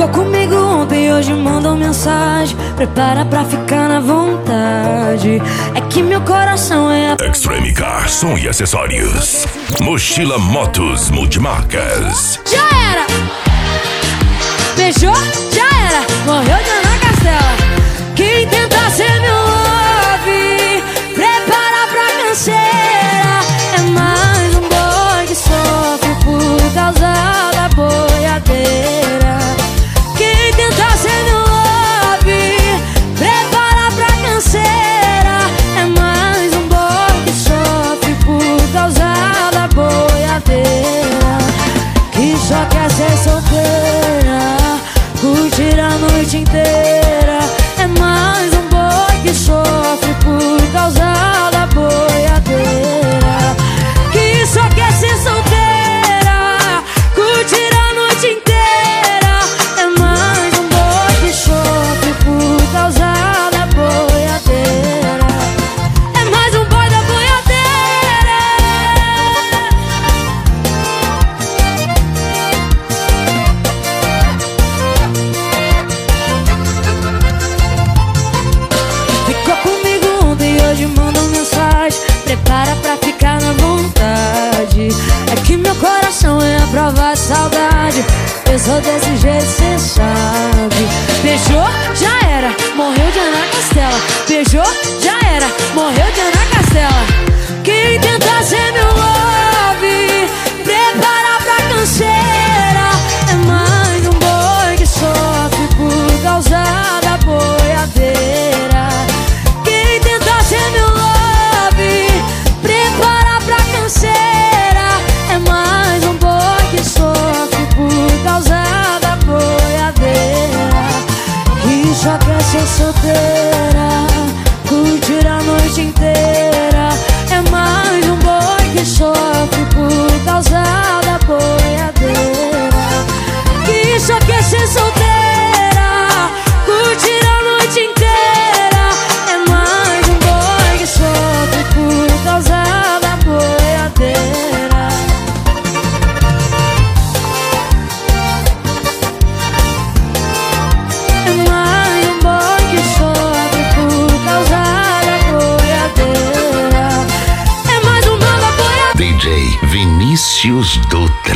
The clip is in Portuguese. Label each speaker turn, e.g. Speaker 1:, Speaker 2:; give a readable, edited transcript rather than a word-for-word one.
Speaker 1: Ficou comigo ontem e hoje mandou mensagem. Prepara pra ficar na vontade. É que meu coração é a
Speaker 2: Extreme Car, som e acessórios. Mochila Motos Multimarcas.
Speaker 1: Já era! Beijou? Já era! Morreu de Ana Castela. Quem tenta ser meu love, prepara pra canseira. É mais um boy que sofre por causa da boiadeira. Quem tenta ser meu love, prepara pra canseira. É mais um boy que sofre por causa da boiadeira. Que só quer ser solteira, curtir a noite inteira. É mais um boy que sofre por causa da boiadeira. Que só quer ser solteira, curtir a noite inteira. É mais um boy que sofre por causa da boiadeira. É mais um boy da boiadeira. Ficou comigo ontem e hoje manda mensagem. Prepara pra ficar na vontade. É que meu coração é a prova de saudade. Eu sou desse jeito, cê sabe. Beijou? Já era, morreu de Ana Castela. Beijou? Já era, morreu de Ana Castela. Quem tenta ser meu love, prepara pra canseira. É mais um boy que sofre por causa da boiadeira. Quem tenta ser meu love, prepara pra canseira. É mais um boy que sofre por causa da boiadeira. Que só quer ser solteira, curtir a noite inteira. É mais um boy que sofre por causa da boiadeira. Que só quer ser solteira, curtir a noite inteira. É mais um boy que sofre por causa da boiadeira. É mais um boy que sofre por causa da boiadeira. É mais um boy da boiadeira.
Speaker 2: DJ Vinícius Dutra.